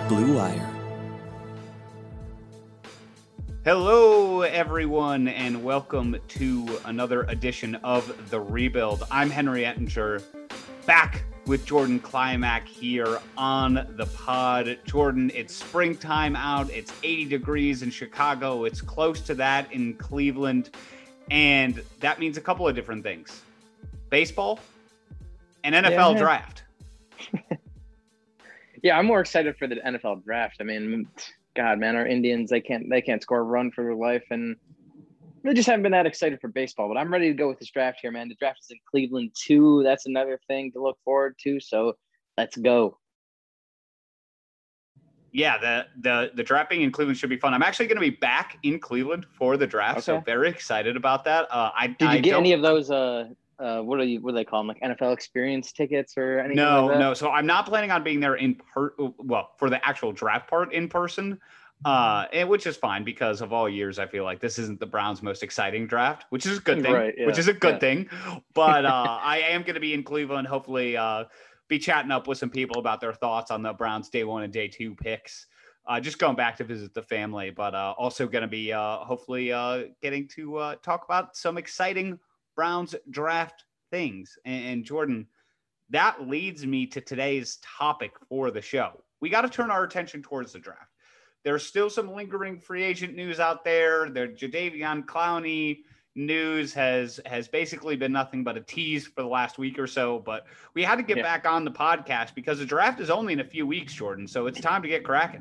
Blue Wire. Hello, everyone, and welcome to another edition of The Rebuild. I'm Henry Ettinger, back with Jordan Klimack here on the pod. Jordan, it's springtime out. It's 80 degrees in Chicago. It's close to that in Cleveland. And that means a couple of different things. Baseball and NFL draft. Yeah, I'm more excited for the NFL draft. I mean, God, man, our Indians, they can't score a run for their life, and they just haven't been that excited for baseball. But I'm ready to go with this draft here, man. The draft is in Cleveland too. That's another thing to look forward to. So let's go. Yeah, the draft being in Cleveland should be fun. I'm actually going to be back in Cleveland for the draft, so very excited about that. Did you get any of those? What do they call them? Like NFL experience tickets or anything? No. So I'm not planning on being there for the actual draft part in person, which is fine because of all years. I feel like this isn't the Browns' most exciting draft, which is a good thing. Right, yeah. Which is a good thing. But I am going to be in Cleveland. Hopefully, be chatting up with some people about their thoughts on the Browns' day 1 and day 2 picks. Just going back to visit the family, but also going to be hopefully getting to talk about some exciting Browns draft things. And Jordan, that leads me to today's topic for the show. We got to turn our attention towards the draft. There's still some lingering free agent news out there. The Jadeveon Clowney news has basically been nothing but a tease for the last week or so, but we had to get back on the podcast because the draft is only in a few weeks, Jordan. So it's time to get cracking.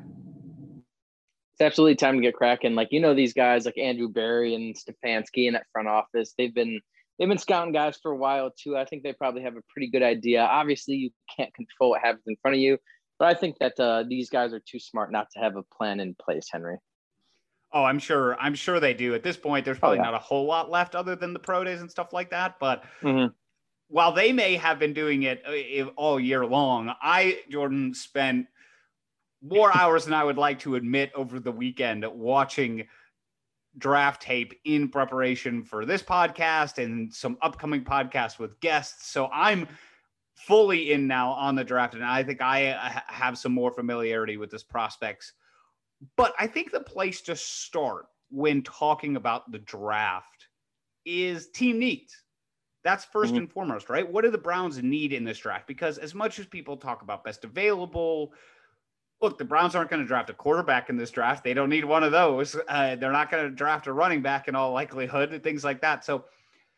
It's absolutely time to get cracking. Like, these guys like Andrew Berry and Stefanski in that front office, they've been scouting guys for a while too. I think they probably have a pretty good idea. Obviously, you can't control what happens in front of you, but I think that these guys are too smart not to have a plan in place, Henry. Oh, I'm sure they do. At this point, there's probably not a whole lot left other than the pro days and stuff like that. But while they may have been doing it all year long, Jordan, spent more hours than I would like to admit over the weekend watching draft tape in preparation for this podcast and some upcoming podcasts with guests. So I'm fully in now on the draft, and I think I have some more familiarity with this prospects. But I think the place to start when talking about the draft is team needs. That's first and foremost, right? What do the Browns need in this draft? Because as much as people talk about best available, look, the Browns aren't going to draft a quarterback in this draft. They don't need one of those. They're not going to draft a running back in all likelihood and things like that. So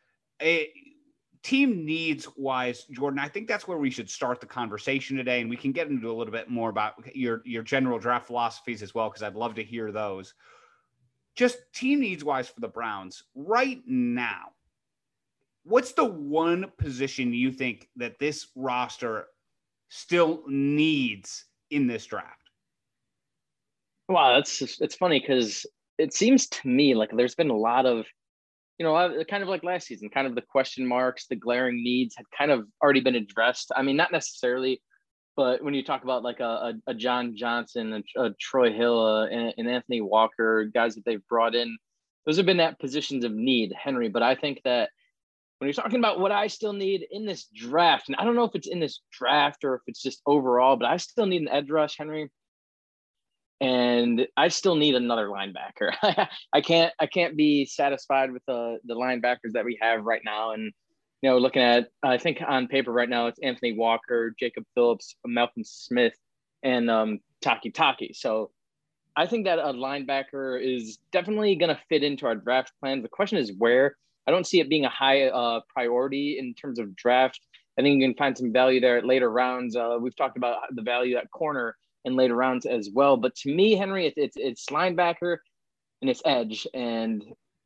team needs wise, Jordan, I think that's where we should start the conversation today. And we can get into a little bit more about your general draft philosophies as well, because I'd love to hear those. Just team needs wise for the Browns right now. What's the one position you think that this roster still needs in this draft? Wow, it's funny because it seems to me like there's been a lot of, kind of like last season, kind of the question marks, the glaring needs had kind of already been addressed. I mean, not necessarily, but when you talk about like a John Johnson, a Troy Hill, and Anthony Walker, guys that they've brought in, those have been at positions of need, Henry. But I think that when you're talking about what I still need in this draft, and I don't know if it's in this draft or if it's just overall, but I still need an edge rush, Henry. And I still need another linebacker. I can't be satisfied with the linebackers that we have right now. And, looking at, I think on paper right now, it's Anthony Walker, Jacob Phillips, Malcolm Smith, and Taki. So I think that a linebacker is definitely going to fit into our draft plans. The question is where. I don't see it being a high priority in terms of draft. I think you can find some value there at later rounds. We've talked about the value at corner in later rounds as well. But to me, Henry, it's linebacker and it's edge. And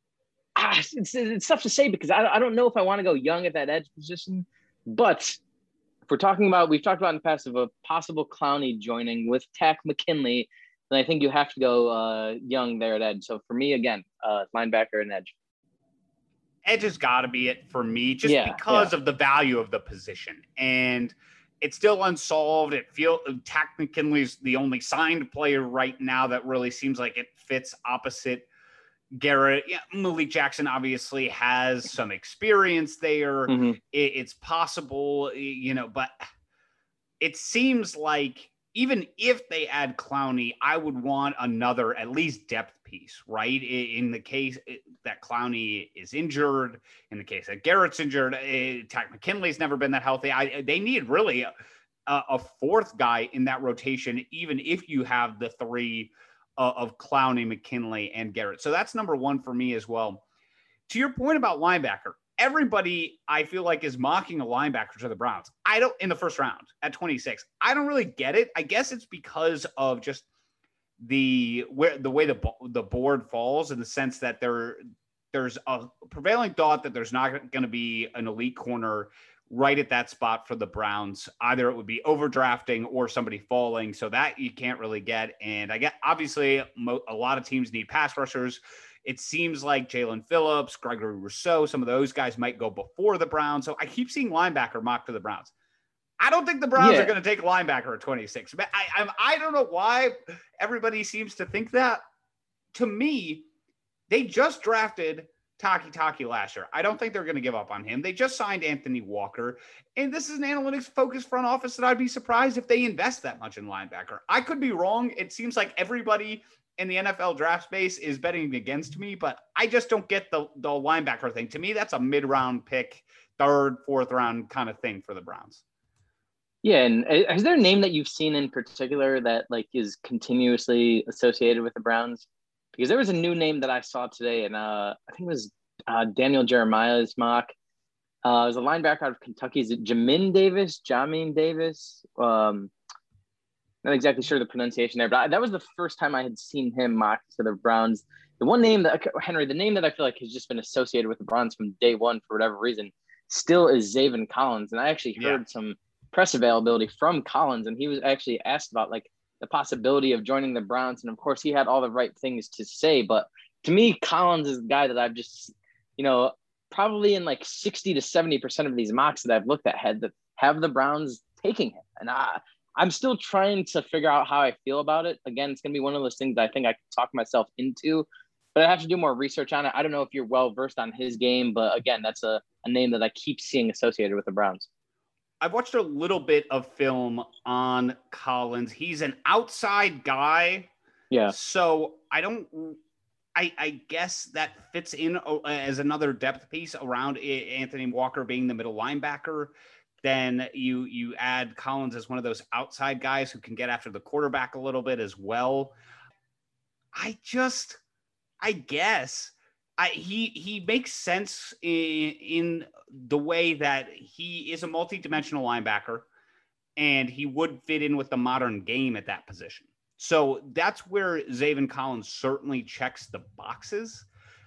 it's tough to say because I don't know if I want to go young at that edge position. But if we've talked about in the past of a possible Clowney joining with Tack McKinley, then I think you have to go young there at edge. So for me, again, linebacker and edge. Edge has got to be it for me just because of the value of the position. And it's still unsolved. It feels Tack McKinley's the only signed player right now that really seems like it fits opposite Garrett. Yeah, Malik Jackson obviously has some experience there. Mm-hmm. It's possible, but it seems like even if they add Clowney, I would want another at least depth piece, right? In the case that Clowney is injured, in the case that Garrett's injured, Takk McKinley's never been that healthy. They need really a fourth guy in that rotation, even if you have the three of Clowney, McKinley, and Garrett. So that's number one for me as well. To your point about linebacker, everybody I feel like is mocking a linebacker to the Browns. In the first round at 26. I don't really get it. I guess it's because of just the way the board falls, in the sense that there's a prevailing thought that there's not going to be an elite corner right at that spot for the Browns. Either it would be overdrafting or somebody falling, so that you can't really get. And I get, obviously a lot of teams need pass rushers. It seems like Jalen Phillips, Gregory Rousseau, some of those guys might go before the Browns. So I keep seeing linebacker mocked to the Browns. I don't think the Browns are going to take linebacker at 26. But I don't know why everybody seems to think that. To me, they just drafted Taki last year. I don't think they're going to give up on him. They just signed Anthony Walker. And this is an analytics-focused front office that I'd be surprised if they invest that much in linebacker. I could be wrong. It seems like everybody in the NFL draft space is betting against me, but I just don't get the linebacker thing. To me, that's a mid-round pick, third, fourth round kind of thing for the Browns. Yeah, and is there a name that you've seen in particular that like is continuously associated with the Browns? Because there was a new name that I saw today, and I think it was Daniel Jeremiah's mock. It was a linebacker out of Kentucky. Is it Jamin Davis? Not exactly sure the pronunciation there, but that was the first time I had seen him mocked to the Browns. The one name that, Henry, the name that I feel like has just been associated with the Browns from day one for whatever reason still is Zaven Collins. And I actually heard some press availability from Collins, and he was actually asked about like the possibility of joining the Browns. And of course he had all the right things to say, but to me, Collins is the guy that I've just, probably in like 60 to 70% of these mocks that I've looked at have the Browns taking him. And I'm still trying to figure out how I feel about it. Again, it's going to be one of those things that I think I can talk myself into, but I have to do more research on it. I don't know if you're well versed on his game, but again, that's a name that I keep seeing associated with the Browns. I've watched a little bit of film on Collins. He's an outside guy. Yeah. So I guess that fits in as another depth piece around Anthony Walker being the middle linebacker. Then you add Collins as one of those outside guys who can get after the quarterback a little bit as well. I guess he makes sense in the way that he is a multi-dimensional linebacker, and he would fit in with the modern game at that position. So that's where Zaven Collins certainly checks the boxes.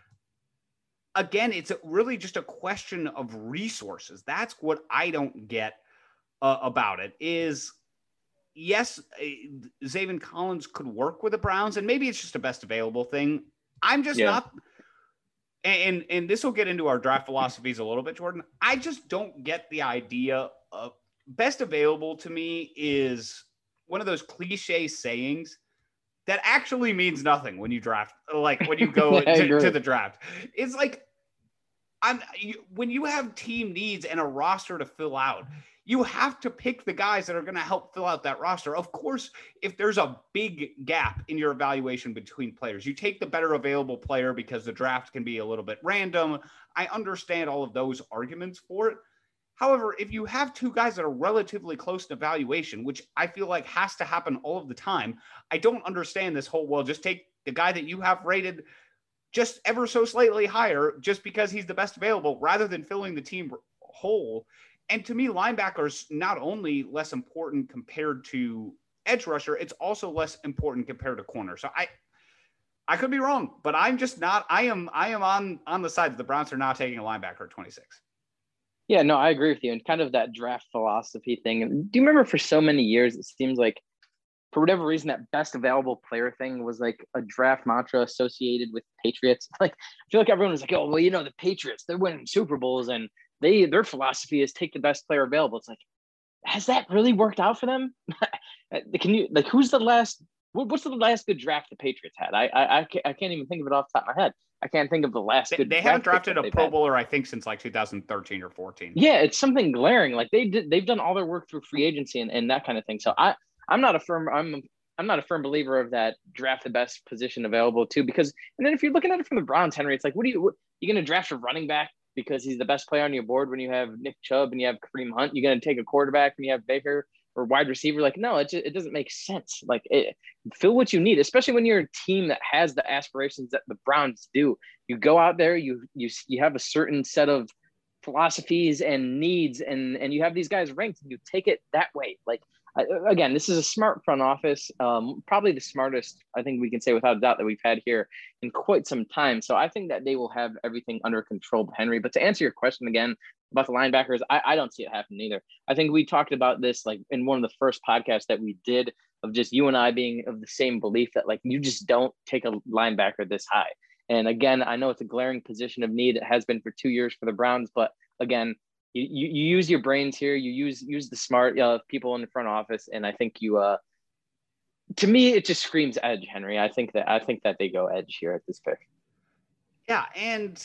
Again, it's really just a question of resources. That's what I don't get about it is, yes, Zaven Collins could work with the Browns, and maybe it's just a best available thing. I'm just not, and this will get into our draft philosophies a little bit, Jordan. I just don't get the idea of best available. To me is one of those cliche sayings that actually means nothing when you draft, like when you go to the draft. It's like, when you have team needs and a roster to fill out, you have to pick the guys that are going to help fill out that roster. Of course, if there's a big gap in your evaluation between players, you take the better available player because the draft can be a little bit random. I understand all of those arguments for it. However, if you have two guys that are relatively close to evaluation, which I feel like has to happen all of the time, I don't understand this whole, well, just take the guy that you have rated just ever so slightly higher just because he's the best available rather than filling the team whole. And to me, linebackers not only less important compared to edge rusher, it's also less important compared to corner. So I could be wrong, but I'm just not. I am on the side that the Browns are not taking a linebacker at 26. Yeah, no, I agree with you. And kind of that draft philosophy thing. And do you remember for so many years, it seems like for whatever reason, that best available player thing was like a draft mantra associated with Patriots. Like, I feel like everyone was like, oh, well, the Patriots, they're winning Super Bowls and their philosophy is take the best player available. It's like, has that really worked out for them? Who's the last, what's the last good draft the Patriots had? I can't even think of it off the top of my head. I can't think of the last good. They haven't drafted a Pro Bowler, I think, since like 2013 or 14. Yeah, it's something glaring. Like they've done all their work through free agency and that kind of thing. So I'm not a firm believer of that draft the best position available too, because, and then if you're looking at it from the Browns, Henry, it's like, you going to draft a running back because he's the best player on your board when you have Nick Chubb and you have Kareem Hunt? You're going to take a quarterback when you have Baker, or wide receiver? Like, no, it doesn't make sense. Like, fill what you need, especially when you're a team that has the aspirations that the Browns do. You go out there, you have a certain set of philosophies and needs, and you have these guys ranked, and you take it that way. Like, again, this is a smart front office, probably the smartest, I think we can say without a doubt, that we've had here in quite some time. So I think that they will have everything under control, Henry. But to answer your question again about the linebackers, I don't see it happening either. I think we talked about this like in one of the first podcasts that we did, of just you and I being of the same belief that like you just don't take a linebacker this high. And again, I know it's a glaring position of need. It has been for 2 years for the Browns, but again, you use your brains here. You use the smart people in the front office, and I think you. To me, it just screams edge, Henry. I think that they go edge here at this pick. Yeah, and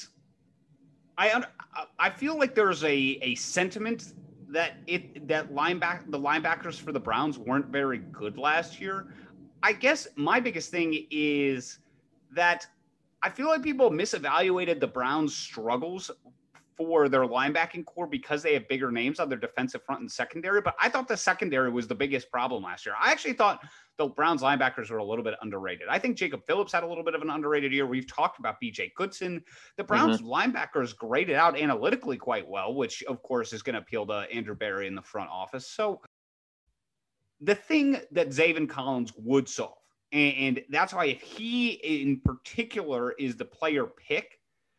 I feel like there's a sentiment that the linebackers for the Browns weren't very good last year. I guess my biggest thing is that I feel like people misevaluated the Browns' struggles for their linebacking core because they have bigger names on their defensive front and secondary. But I thought the secondary was the biggest problem last year. I actually thought the Browns linebackers were a little bit underrated. I think Jacob Phillips had a little bit of an underrated year. We've talked about BJ Goodson. The Browns linebackers graded out analytically quite well, which of course is going to appeal to Andrew Berry in the front office. So the thing that Zaven Collins would solve, and that's why if he in particular is the player pick,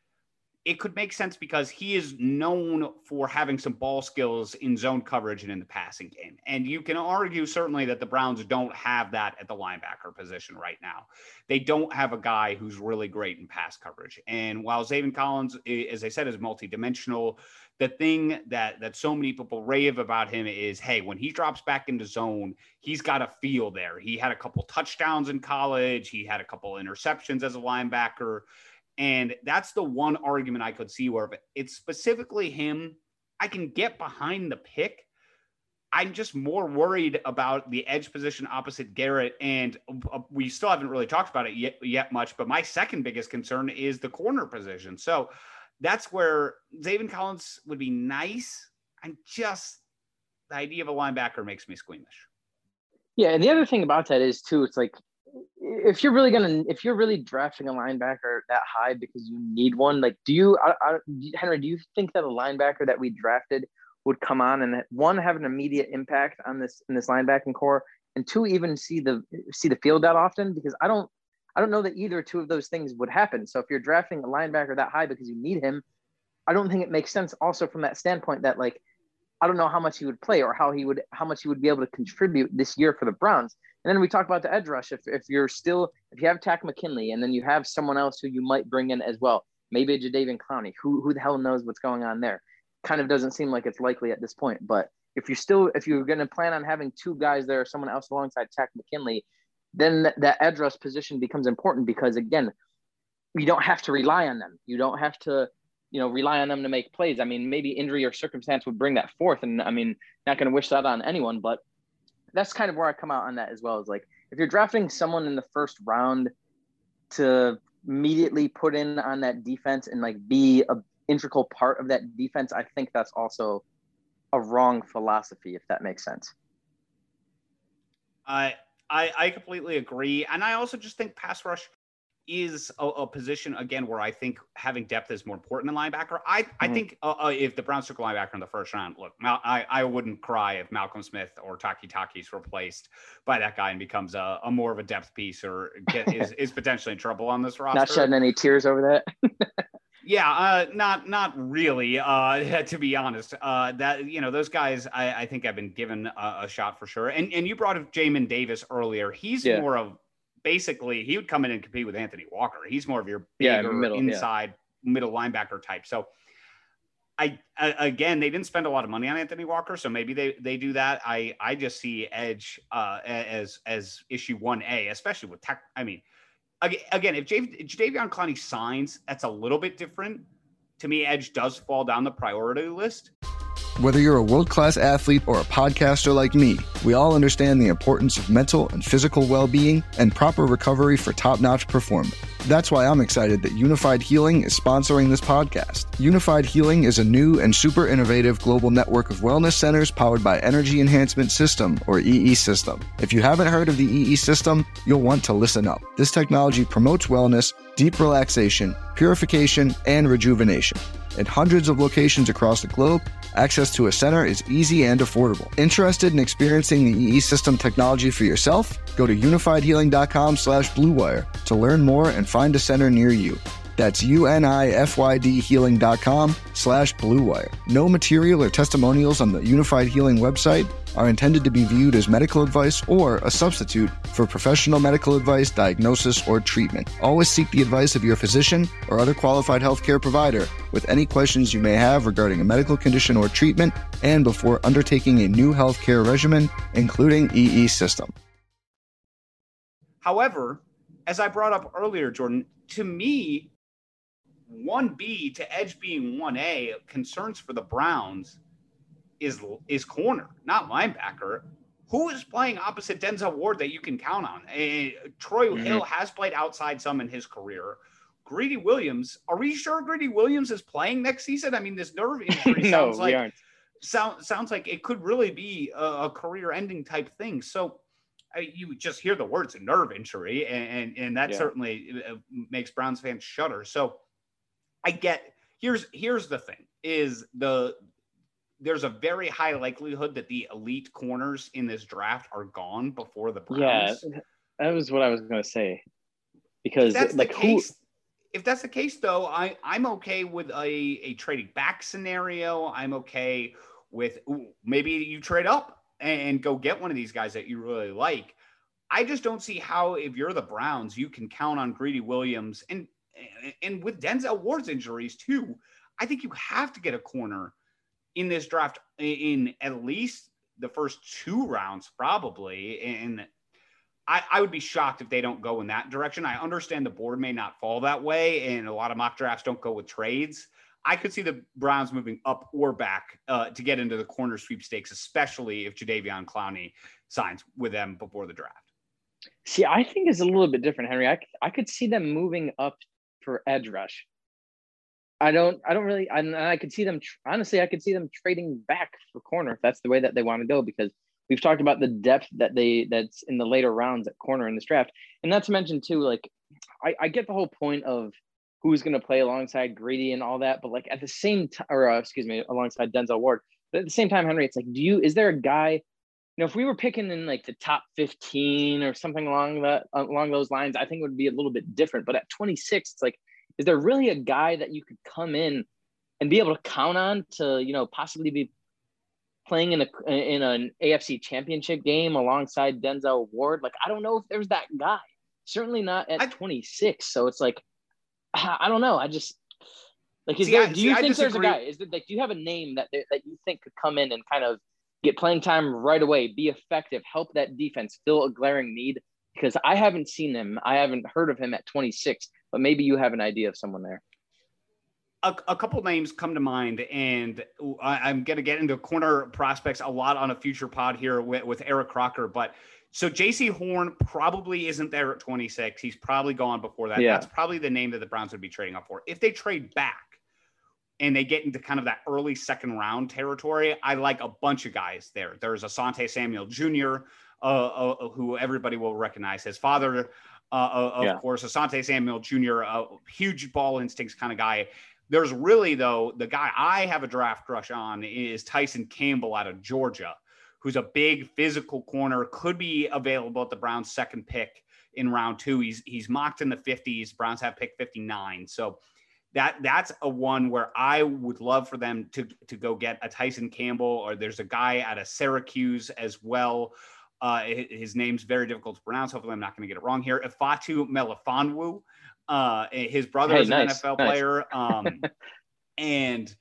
it could make sense because he is known for having some ball skills in zone coverage and in the passing game. And you can argue certainly that the Browns don't have that at the linebacker position right now. They don't have a guy who's really great in pass coverage. And while Zaven Collins, as I said, is multidimensional, the thing that so many people rave about him is, hey, when he drops back into zone, he's got a feel there. He had a couple touchdowns in college. He had a couple interceptions as a linebacker. And that's the one argument I could see where if it's specifically him, I can get behind the pick. I'm just more worried about the edge position opposite Garrett. And we still haven't really talked about it yet much, but my second biggest concern is the corner position. So that's where Zaven Collins would be nice. The idea of a linebacker makes me squeamish. Yeah. And the other thing about that is too, it's like, if you're really drafting a linebacker that high because you need one, like, Henry, do you think that a linebacker that we drafted would come on and one, have an immediate impact on this linebacking core, and two, even see the field that often? Because I don't know that either two of those things would happen. So if you're drafting a linebacker that high because you need him, I don't think it makes sense also from that standpoint that, like, I don't know how much he would play or how much he would be able to contribute this year for the Browns. And then we talk about the edge rush. If you have Takk McKinley and then you have someone else who you might bring in as well, maybe a Jadeveon Clowney, who the hell knows what's going on there? Kind of doesn't seem like it's likely at this point. But if you're going to plan on having two guys there, someone else alongside Takk McKinley, then that edge rush position becomes important because, again, you don't have to rely on them. You don't have to, rely on them to make plays. I mean, maybe injury or circumstance would bring that forth. And I mean, not going to wish that on anyone, but that's kind of where I come out on that as well. Is like, if you're drafting someone in the first round to immediately put in on that defense and like be a integral part of that defense, I think that's also a wrong philosophy, if that makes sense. I completely agree. And I also just think pass rush is a position, again, where I think having depth is more important than linebacker. I think if the Browns took a linebacker in the first round, look, I wouldn't cry if Malcolm Smith or Taki is replaced by that guy and becomes a more of a depth piece or is potentially in trouble on this roster. Not shedding any tears over that. Yeah, not really, to be honest. Those guys, I think have been given a shot for sure. And you brought up Jamin Davis earlier. He's more of, basically, he would come in and compete with Anthony Walker. He's more of your bigger middle linebacker type. So again, they didn't spend a lot of money on Anthony Walker, so maybe they do that. I just see edge as issue 1A, especially with tech. I mean, again, if Jadeveon Clowney signs, that's a little bit different. To me, edge does fall down the priority list. Whether you're a world-class athlete or a podcaster like me, we all understand the importance of mental and physical well-being and proper recovery for top-notch performance. That's why I'm excited that Unified Healing is sponsoring this podcast. Unified Healing is a new and super innovative global network of wellness centers powered by Energy Enhancement System, or EE System. If you haven't heard of the EE System, you'll want to listen up. This technology promotes wellness, deep relaxation, purification, and rejuvenation. In hundreds of locations across the globe, access to a center is easy and affordable. Interested in experiencing the EE System technology for yourself? Go to unifiedhealing.com/bluewire to learn more and find a center near you. That's unifydhealing.com/bluewire. No material or testimonials on the Unified Healing website are intended to be viewed as medical advice or a substitute for professional medical advice, diagnosis, or treatment. Always seek the advice of your physician or other qualified healthcare provider with any questions you may have regarding a medical condition or treatment and before undertaking a new healthcare regimen, including EE System. However, as I brought up earlier, Jordan, to me, 1B to edge being 1A, concerns for the Browns is corner, not linebacker. Who is playing opposite Denzel Ward that you can count on? Troy Hill has played outside some in his career. Greedy Williams, are we sure Greedy Williams is playing next season? I mean, this nerve injury sounds like it could really be a career-ending type thing. So you just hear the words nerve injury, and that certainly makes Browns fans shudder. So I get here's the thing is there's a very high likelihood that the elite corners in this draft are gone before the Browns. Yeah, that was what I was going to say. Because if that's the case, though, I'm okay with a trading back scenario. I'm okay with maybe you trade up and go get one of these guys that you really like. I just don't see how, if you're the Browns, you can count on Greedy Williams and with Denzel Ward's injuries too. I think you have to get a corner in this draft in at least the first 2 rounds, probably. And I would be shocked if they don't go in that direction. I understand the board may not fall that way, and a lot of mock drafts don't go with trades. I could see the Browns moving up or back to get into the corner sweepstakes, especially if Jadeveon Clowney signs with them before the draft. See, I think it's a little bit different, Henry. I could see them moving up for edge rush. I could see them, honestly, I could see them trading back for corner if that's the way that they want to go, because we've talked about the depth that's in the later rounds at corner in this draft. And not to mention too, like, I get the whole point of who's going to play alongside Greedy and all that, but like at the same time, alongside Denzel Ward, but at the same time, Henry, it's like, is there a guy, if we were picking in like the top 15 or something along those lines, I think it would be a little bit different. But at 26, it's like, is there really a guy that you could come in and be able to count on to, possibly be playing in an AFC championship game alongside Denzel Ward? Like, I don't know if there's that guy. Certainly not at 26. So it's like, I don't know. I just like, do you think there's a guy? Is it like, do you have a name that you think could come in and kind of get playing time right away, be effective, help that defense fill a glaring need? Because I haven't seen him. I haven't heard of him at 26, but maybe you have an idea of someone there. A couple of names come to mind, and I'm going to get into corner prospects a lot on a future pod here with Eric Crocker. But so J.C. Horn probably isn't there at 26. He's probably gone before that. Yeah. That's probably the name that the Browns would be trading up for. If they trade back and they get into kind of that early second round territory, I like a bunch of guys there. There's Asante Samuel Jr., who everybody will recognize. His father, of course, Asante Samuel Jr., a huge ball instincts kind of guy. There's really, though, the guy I have a draft crush on is Tyson Campbell out of Georgia, who's a big physical corner, could be available at the Browns' second pick in round 2. He's mocked in the 50s. Browns have pick 59. So that's a one where I would love for them to go get a Tyson Campbell, or there's a guy out of Syracuse as well. His name's very difficult to pronounce. Hopefully I'm not going to get it wrong here. Ifeatu Melifonwu. His brother is an NFL player. And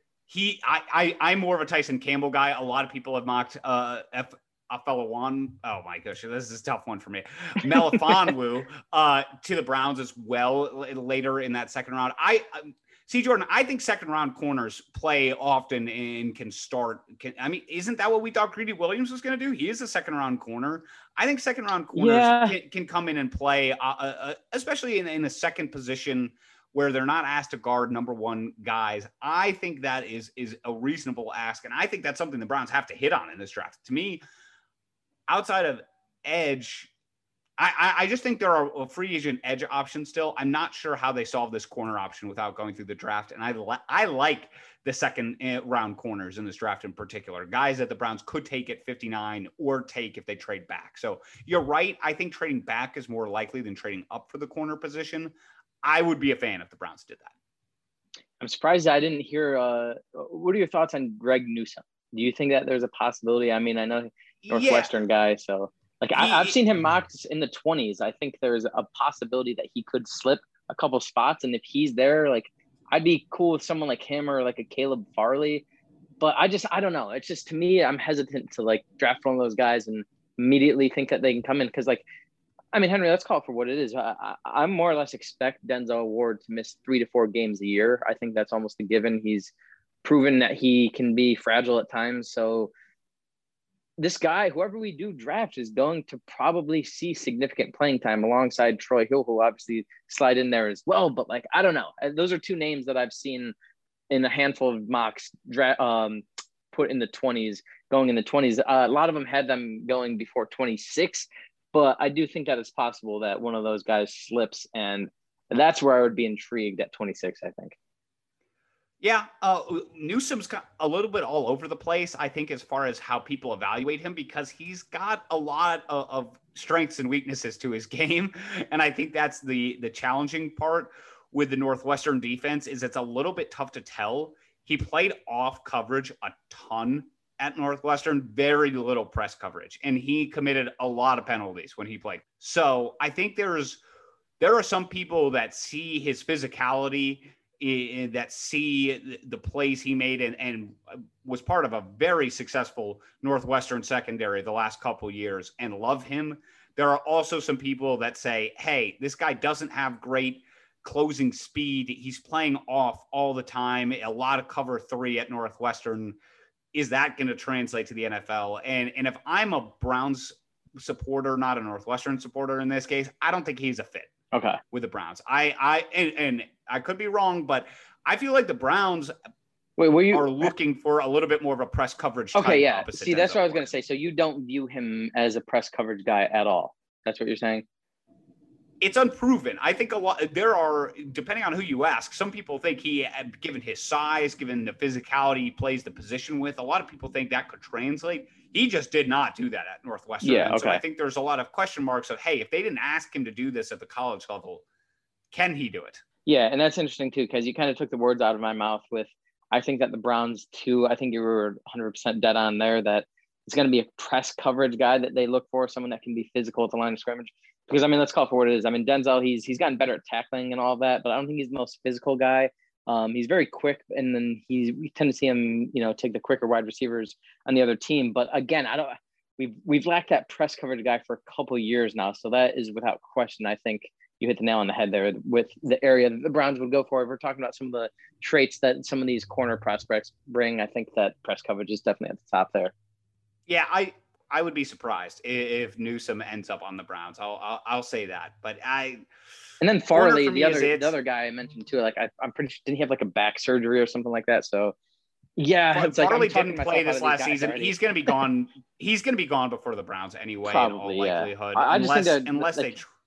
I'm more of a Tyson Campbell guy. A lot of people have mocked Afelawan. Oh my gosh, this is a tough one for me. Melifonwu to the Browns as well later in that second round. See, Jordan, I think second round corners play often and can start. Isn't that what we thought Greedy Williams was going to do? He is a second round corner. I think second round corners can come in and play, especially in a second position where they're not asked to guard number one guys. I think that is a reasonable ask. And I think that's something the Browns have to hit on in this draft. To me, outside of edge, I just think there are a free agent edge options still. I'm not sure how they solve this corner option without going through the draft. And I like the second round corners in this draft in particular, guys that the Browns could take at 59 or take if they trade back. So you're right. I think trading back is more likely than trading up for the corner position. I would be a fan if the Browns did that. I'm surprised I didn't hear. What are your thoughts on Greg Newsome? Do you think that there's a possibility? I mean, I know Northwestern guy, so I've seen him mocked in the 20s. I think there's a possibility that he could slip a couple spots, and if he's there, I'd be cool with someone like him or like a Caleb Farley. But I don't know. It's just, to me, I'm hesitant to draft one of those guys and immediately think that they can come in because Henry, let's call it for what it is. I more or less expect Denzel Ward to miss 3 to 4 games a year. I think that's almost a given. He's proven that he can be fragile at times. So this guy, whoever we do draft, is going to probably see significant playing time alongside Troy Hill, who obviously slide in there as well. But I don't know. Those are two names that I've seen in a handful of mocks put in the 20s, going in the 20s. A lot of them had them going before 26. But I do think that it's possible that one of those guys slips, and that's where I would be intrigued at 26, I think. Yeah, Newsome's got a little bit all over the place, I think, as far as how people evaluate him, because he's got a lot of strengths and weaknesses to his game. And I think that's the challenging part with the Northwestern defense is it's a little bit tough to tell. He played off coverage a ton at Northwestern, very little press coverage, and he committed a lot of penalties when he played. So I think there are some people that see his physicality, that see the plays he made and was part of a very successful Northwestern secondary the last couple of years and love him. There are also some people that say, hey, this guy doesn't have great closing speed. He's playing off all the time, a lot of cover 3 at Northwestern. Is that going to translate to the NFL? And if I'm a Browns supporter, not a Northwestern supporter in this case, I don't think he's a fit. Okay. With the Browns. And I could be wrong, but I feel like the Browns are looking for a little bit more of a press coverage type. Okay, yeah. See, that's what I was going to say. So you don't view him as a press coverage guy at all. That's what you're saying? It's unproven. I think there are, depending on who you ask, some people think given his size, given the physicality he plays the position with, a lot of people think that could translate. He just did not do that at Northwestern. Yeah, okay. So I think there's a lot of question marks of, hey, if they didn't ask him to do this at the college level, can he do it? Yeah, and that's interesting too, because you kind of took the words out of my mouth with, I think that the Browns too, I think you were 100% dead on there, that it's going to be a press coverage guy that they look for, someone that can be physical at the line of scrimmage. Because, let's call it for what it is. Denzel, he's gotten better at tackling and all of that, but I don't think he's the most physical guy. He's very quick, and then we tend to see him, take the quicker wide receivers on the other team. But again, we've lacked that press coverage guy for a couple of years now, so that is without question. I think you hit the nail on the head there with the area that the Browns would go for. If we're talking about some of the traits that some of these corner prospects bring, I think that press coverage is definitely at the top there. Yeah, I would be surprised if Newsome ends up on the Browns. I'll say that, but and then Farley, the other guy I mentioned too. I'm pretty sure, didn't he have a back surgery or something like that? So yeah, Farley didn't play this last season. Already. He's going to be gone. He's going to be gone before the Browns anyway. Probably, in all likelihood. I just think that unless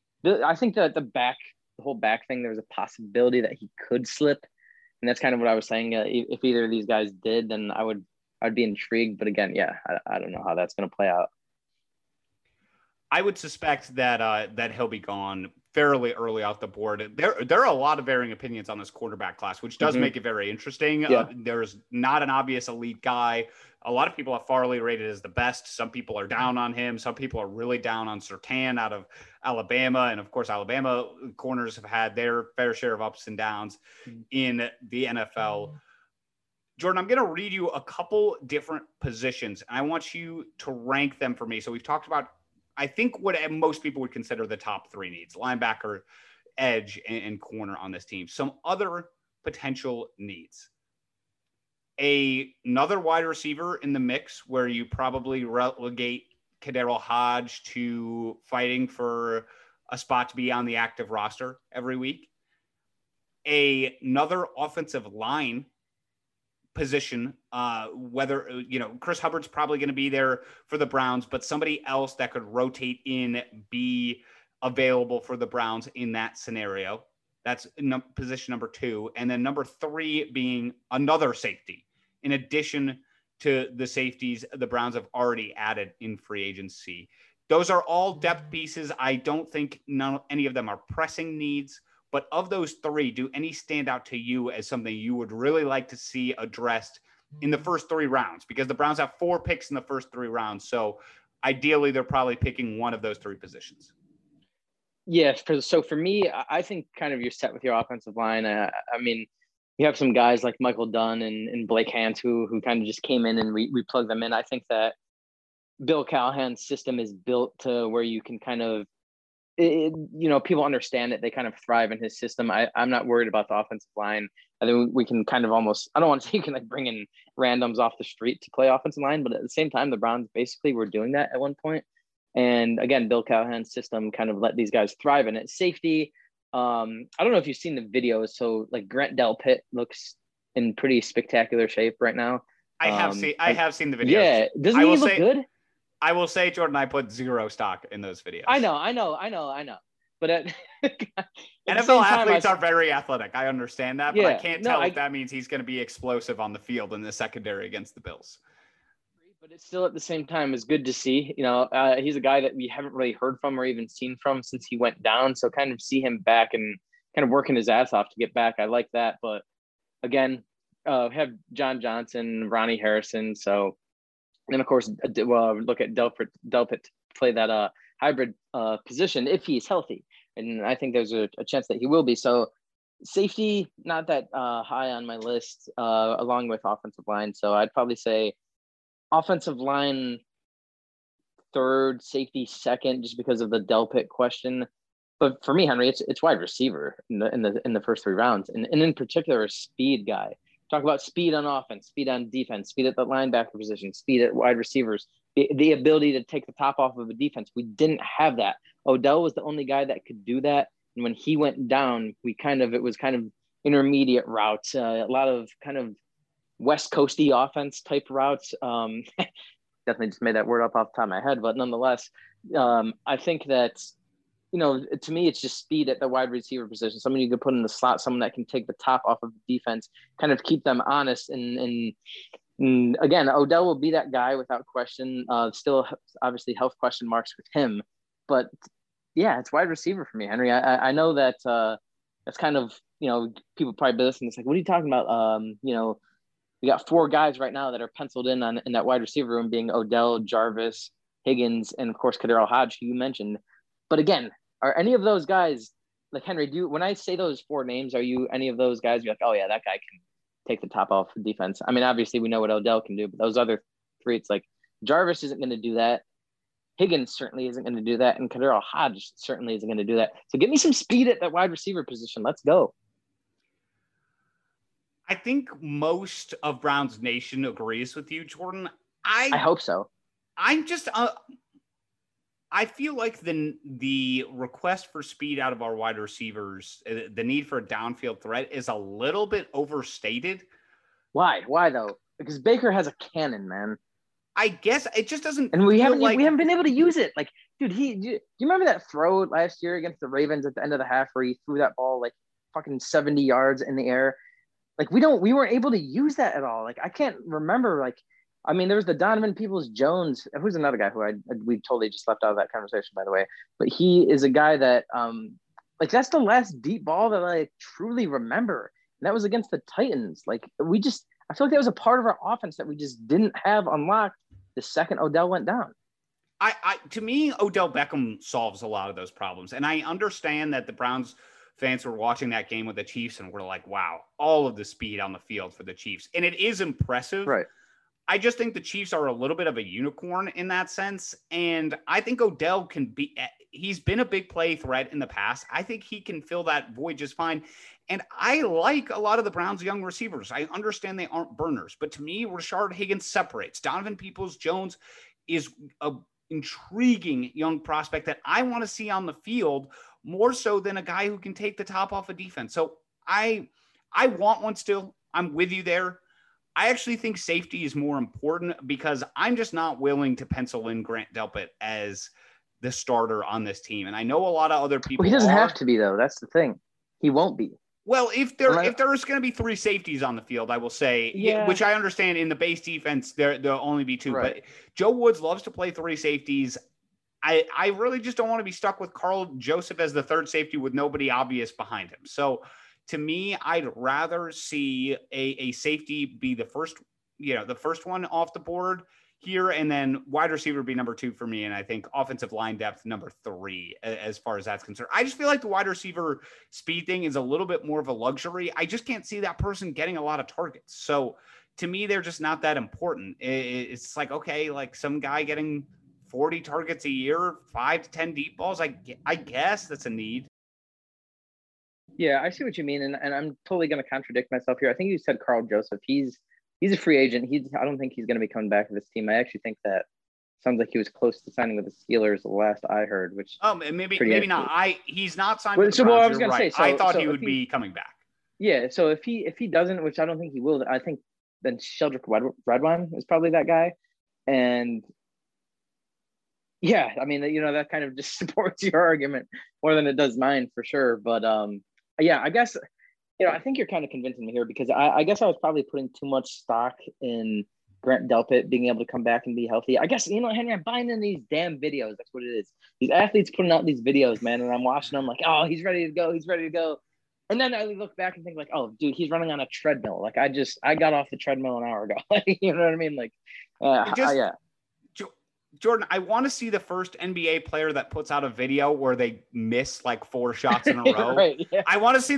I think that the whole back thing, there's a possibility that he could slip, and that's kind of what I was saying. If either of these guys did, then I'd be intrigued, but again, I don't know how that's going to play out. I would suspect that he'll be gone fairly early off the board. There are a lot of varying opinions on this quarterback class, which does make it very interesting. Yeah. There's not an obvious elite guy. A lot of people have Farley rated as the best. Some people are down on him. Some people are really down on Surtain out of Alabama. And of course, Alabama corners have had their fair share of ups and downs in the NFL. Jordan, I'm going to read you a couple different positions, and I want you to rank them for me. So we've talked about, I think, what most people would consider the top 3 needs: linebacker, edge, and corner on this team. Some other potential needs. Another wide receiver in the mix where you probably relegate KhaDarel Hodge to fighting for a spot to be on the active roster every week. Another offensive line position, whether, Chris Hubbard's probably going to be there for the Browns, but somebody else that could rotate in, be available for the Browns in that scenario. That's position number 2. And then number 3 being another safety, in addition to the safeties the Browns have already added in free agency. Those are all depth pieces. I don't think any of them are pressing needs, but of those 3, do any stand out to you as something you would really like to see addressed in the first 3 rounds? Because the Browns have 4 picks in the first 3 rounds. So ideally, they're probably picking one of those 3 positions. Yeah. So for me, I think kind of you're set with your offensive line. I mean, you have some guys like Michael Dunn and Blake Hance who kind of just came in and we plugged them in. I think that Bill Callahan's system is built to where you can kind of, people understand it. They kind of thrive in his system. I'm not worried about the offensive line. I think we can kind of almost, I don't want to say you can like bring in randoms off the street to play offensive line, but at the same time, the Browns basically were doing that at one point. And again, Bill Callahan's system kind of let these guys thrive in it. Safety, I don't know if you've seen the videos. So like Grant Delpit looks in pretty spectacular shape right now. I have seen the videos. Yeah. Doesn't he look good? I will say, Jordan, I put 0 stock in those videos. I know. But NFL athletes are very athletic. I understand that, but I can't tell if that means he's going to be explosive on the field in the secondary against the Bills. But it's still at the same time is good to see. He's a guy that we haven't really heard from or even seen from since he went down. So kind of see him back and kind of working his ass off to get back. I like that. But again, have John Johnson, Ronnie Harrison. So, and of course, look at Delpit play that hybrid position if he's healthy. And I think there's a chance that he will be. So safety, not that high on my list, along with offensive line. So I'd probably say offensive line 3rd, safety 2nd, just because of the Delpit question. But for me, Henry, it's wide receiver in the first 3 rounds, and in particular, a speed guy. Talk about speed on offense, speed on defense, speed at the linebacker position, speed at wide receivers, the ability to take the top off of a defense. We didn't have that. Odell was the only guy that could do that. And when he went down, it was kind of intermediate routes, a lot of kind of West Coasty offense type routes. Definitely just made that word up off the top of my head, but nonetheless, I think that, to me, it's just speed at the wide receiver position. Someone you could put in the slot, someone that can take the top off of the defense, kind of keep them honest. And again, Odell will be that guy without question. Still, obviously, health question marks with him. But, yeah, it's wide receiver for me, Henry. I know that that's kind of, people probably listen. It's like, what are you talking about? We got 4 guys right now that are penciled in that wide receiver room, being Odell, Jarvis, Higgins, and, of course, KhaDarel Hodge, who you mentioned. But again, are any of those guys, like Henry, when I say those 4 names, are you any of those guys? You're like, oh yeah, that guy can take the top off the defense. I mean, obviously we know what Odell can do, but those other 3, it's like Jarvis isn't going to do that. Higgins certainly isn't going to do that. And KhaDarel Hodge certainly isn't going to do that. So give me some speed at that wide receiver position. Let's go. I think most of Browns Nation agrees with you, Jordan. I hope so. I'm just I feel like the request for speed out of our wide receivers, the need for a downfield threat, is a little bit overstated. Why though? Because Baker has a cannon, man. I guess it just doesn't. And we haven't been able to use it. Like, dude, do you remember that throw last year against the Ravens at the end of the half where he threw that ball like fucking 70 yards in the air? Like we weren't able to use that at all. Like I can't remember. Like, I mean, there was the Donovan Peoples-Jones, who's another guy who we totally just left out of that conversation, by the way. But he is a guy that, that's the last deep ball that I truly remember. And that was against the Titans. Like I feel like that was a part of our offense that we just didn't have unlocked the second Odell went down. To me, Odell Beckham solves a lot of those problems. And I understand that the Browns fans were watching that game with the Chiefs and were like, wow, all of the speed on the field for the Chiefs. And it is impressive. Right. I just think the Chiefs are a little bit of a unicorn in that sense. And I think Odell he's been a big play threat in the past. I think he can fill that void just fine. And I like a lot of the Browns' young receivers. I understand they aren't burners, but to me, Rashard Higgins separates. Donovan Peoples-Jones is a intriguing young prospect that I want to see on the field more so than a guy who can take the top off a defense. So I want one still. I'm with you there. I actually think safety is more important because I'm just not willing to pencil in Grant Delpit as the starter on this team. And I know a lot of other people. Well, he doesn't have to be, though. That's the thing. He won't be. Well, if there's going to be 3 safeties on the field, I will say, which I understand in the base defense, there'll only be 2. Right. But Joe Woods loves to play 3 safeties. I really just don't want to be stuck with Carl Joseph as the 3rd safety with nobody obvious behind him. So to me, I'd rather see a safety be the first one off the board here, and then wide receiver be number 2 for me. And I think offensive line depth number 3 as far as that's concerned. I just feel like the wide receiver speed thing is a little bit more of a luxury. I just can't see that person getting a lot of targets. So to me, they're just not that important. It's like, okay, like some guy getting 40 targets a year, 5 to 10 deep balls. I guess that's a need. Yeah, I see what you mean, and I'm totally going to contradict myself here. I think you said Carl Joseph. He's a free agent. I don't think he's going to be coming back to this team. I actually think that sounds like he was close to signing with the Steelers the last I heard. Which maybe not. He's not signed with the Browns. I was going to say. I thought he would be coming back. Yeah. So if he doesn't, which I don't think he will, I think then Sheldrick Redwine is probably that guy, and. Yeah, I mean, that kind of just supports your argument more than it does mine for sure. But yeah, I guess, I think you're kind of convincing me here because I guess I was probably putting too much stock in Grant Delpit being able to come back and be healthy. I guess, Henry, I'm buying in these damn videos. That's what it is. These athletes putting out these videos, man, and I'm watching them like, oh, he's ready to go. He's ready to go. And then I look back and think like, oh, dude, he's running on a treadmill. Like I got off the treadmill an hour ago. You know what I mean? Like, yeah. Jordan, I want to see the first NBA player that puts out a video where they miss like 4 shots in a row. Right, yeah. I want to see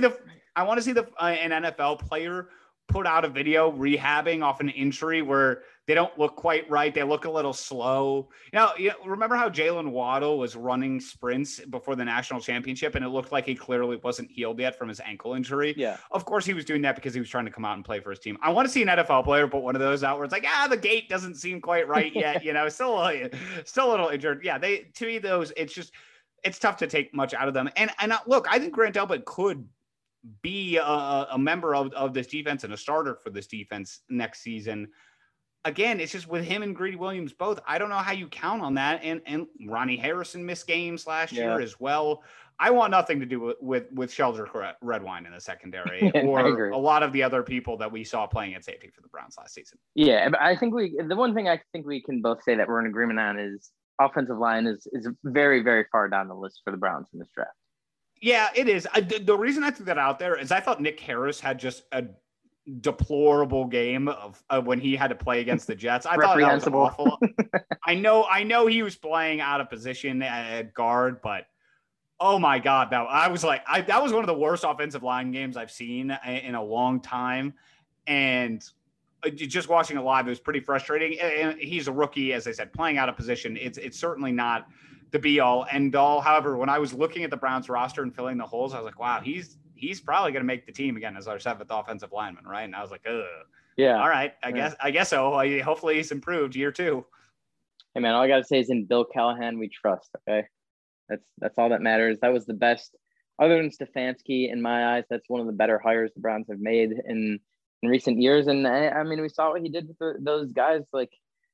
an NFL player put out a video rehabbing off an injury where they don't look quite right. They look a little slow. Remember how Jalen Waddle was running sprints before the national championship and it looked like he clearly wasn't healed yet from his ankle injury? Yeah. Of course he was doing that because he was trying to come out and play for his team. I want to see an NFL player put one of those out where it's like, the gait doesn't seem quite right yet. Still a little injured. Yeah. To me, it's tough to take much out of them. And look, I think Grant Delpit could be a member of this defense and a starter for this defense next season. Again, it's just with him and Greedy Williams both. I don't know how you count on that. And Ronnie Harrison missed games last year as well. I want nothing to do with Sheldrick Redwine in the secondary or a lot of the other people that we saw playing at safety for the Browns last season. Yeah, but I think the one thing I think we can both say that we're in agreement on is offensive line is very, very far down the list for the Browns in this draft. Yeah, it is. The reason I threw that out there is I thought Nick Harris had just a deplorable game of when he had to play against the Jets. I thought that was awful. I know he was playing out of position at guard, but oh my God, that was one of the worst offensive line games I've seen in a long time. And just watching it live, it was pretty frustrating. And he's a rookie, as I said, playing out of position. It's certainly not the be all end all. However, when I was looking at the Browns roster and filling the holes, I was like, wow, he's probably going to make the team again as our 7th offensive lineman. Right. And I was like, yeah, all right. I guess so. Hopefully he's improved year 2. Hey man, all I got to say is in Bill Callahan, we trust. Okay. That's all that matters. That was the best other than Stefanski in my eyes. That's one of the better hires the Browns have made in recent years. And I mean, we saw what he did with those guys, like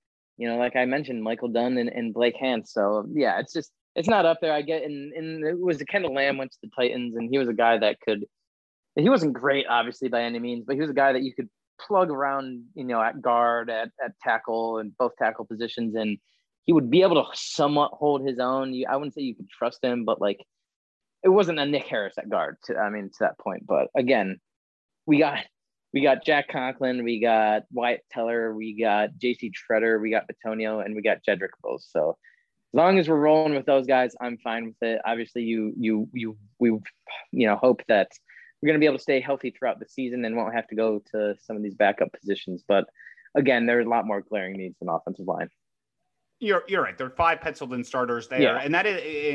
I mentioned, Michael Dunn and Blake Hance. So yeah, it's not up there. I get, and it was Kendall Lamb went to the Titans, and he was a guy that he wasn't great, obviously, by any means, but he was a guy that you could plug around, at guard, at tackle, and both tackle positions, and he would be able to somewhat hold his own. I wouldn't say you could trust him, but like, it wasn't a Nick Harris at guard to that point. But again, we got Jack Conklin, we got Wyatt Teller, we got J.C. Treader, we got Bitonio, and we got Jedrick Wills. So as long as we're rolling with those guys, I'm fine with it. Obviously, we hope that we're going to be able to stay healthy throughout the season and won't have to go to some of these backup positions. But again, there's a lot more glaring needs in offensive line. You're right. There are 5 penciled in starters there, Yeah. and that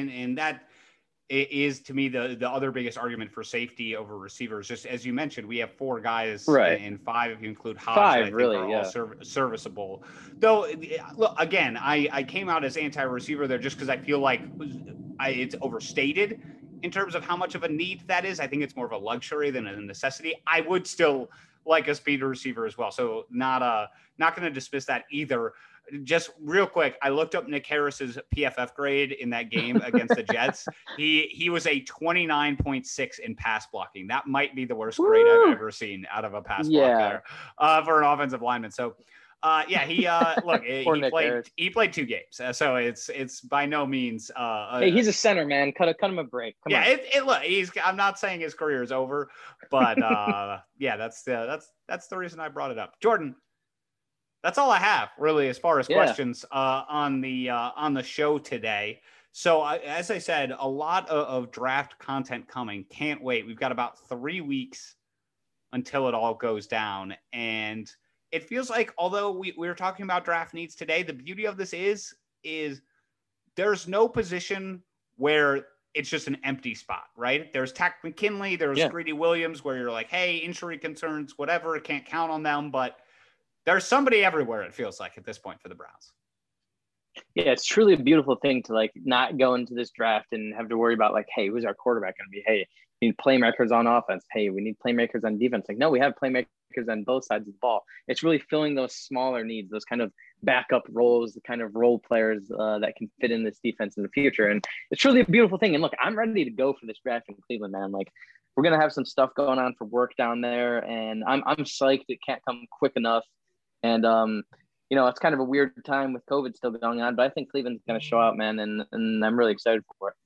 is to me the other biggest argument for safety over receivers. Just as you mentioned, we have 4 guys, right, and 5 if you include Hodge, 5 that I think really, are yeah, all serviceable. Though, look, again, I came out as anti-receiver there just because I feel like it's overstated in terms of how much of a need that is. I think it's more of a luxury than a necessity. I would still like a speed receiver as well, so not going to dismiss that either. Just real quick, I looked up Nick Harris's PFF grade in that game against the Jets. He was a 29.6 in pass blocking. That might be the worst grade I've ever seen out of a pass blocker for an offensive lineman. So, he look, he played 2 games, so it's by no means. Hey, he's a center, man. Cut him a break. Come on. Look, I'm not saying his career is over, but that's the reason I brought it up, Jordan. That's all I have, really, as far as questions on the show today. So, as I said, a lot of draft content coming. Can't wait. We've got about 3 weeks until it all goes down. And it feels like, although we were talking about draft needs today, the beauty of this is there's no position where it's just an empty spot, right? There's Takk McKinley, there's Greedy Williams, where you're like, hey, injury concerns, whatever, can't count on them, but there's somebody everywhere, it feels like, at this point for the Browns. Yeah, it's truly a beautiful thing to like not go into this draft and have to worry about like, hey, who's our quarterback going to be? Hey, we need playmakers on offense. Hey, we need playmakers on defense. Like, no, we have playmakers on both sides of the ball. It's really filling those smaller needs, those kind of backup roles, the kind of role players that can fit in this defense in the future. And it's truly a beautiful thing. And look, I'm ready to go for this draft in Cleveland, man. Like, we're going to have some stuff going on for work down there. And I'm psyched. It can't come quick enough. And, it's kind of a weird time with COVID still going on, but I think Cleveland's going to show out, man. And I'm really excited for it.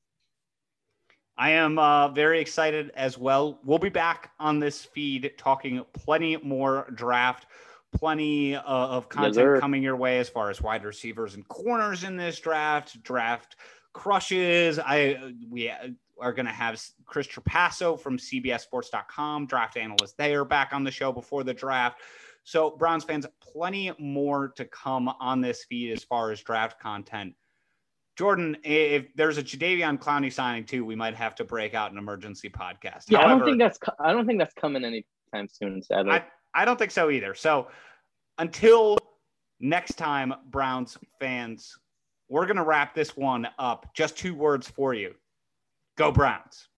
I am very excited as well. We'll be back on this feed talking plenty more draft, plenty of content coming your way as far as wide receivers and corners in this draft crushes. We are going to have Chris Trapasso from CBSSports.com, draft analyst there, back on the show before the draft. So, Browns fans, plenty more to come on this feed as far as draft content. Jordan, if there's a Jadeveon Clowney signing too, we might have to break out an emergency podcast. Yeah, however, I don't think that's coming anytime soon, sadly. I don't think so either. So, until next time, Browns fans, we're going to wrap this one up. Just 2 words for you. Go Browns.